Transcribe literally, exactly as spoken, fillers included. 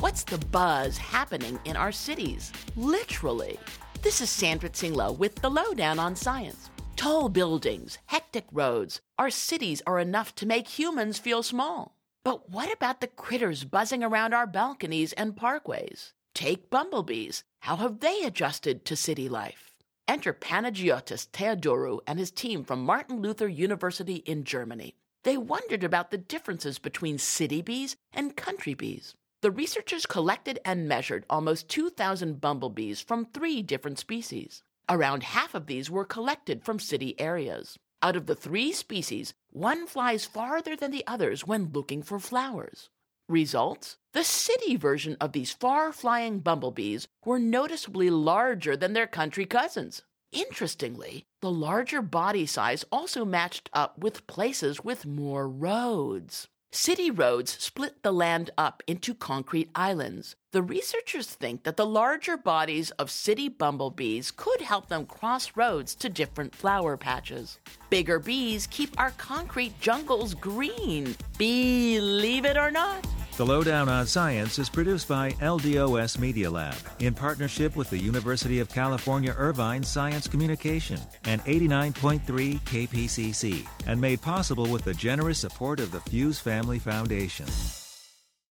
What's the buzz happening in our cities? Literally. This is Sandra Tsinglo with the Lowdown on Science. Tall buildings, hectic roads, our cities are enough to make humans feel small. But what about the critters buzzing around our balconies and parkways? Take bumblebees. How have they adjusted to city life? Enter Panagiotis Theodorou and his team from Martin Luther University in Germany. They wondered about the differences between city bees and country bees. The researchers collected and measured almost two thousand bumblebees from three different species. Around half of these were collected from city areas. Out of the three species, one flies farther than the others when looking for flowers. Results? The city version of these far-flying bumblebees were noticeably larger than their country cousins. Interestingly, the larger body size also matched up with places with more roads. City roads split the land up into concrete islands. The researchers think that the larger bodies of city bumblebees could help them cross roads to different flower patches. Bigger bees keep our concrete jungles green. Believe it or not. The Lowdown on Science is produced by L D O S Media Lab in partnership with the University of California Irvine Science Communication and eighty-nine point three K P C C, and made possible with the generous support of the Fuse Family Foundation.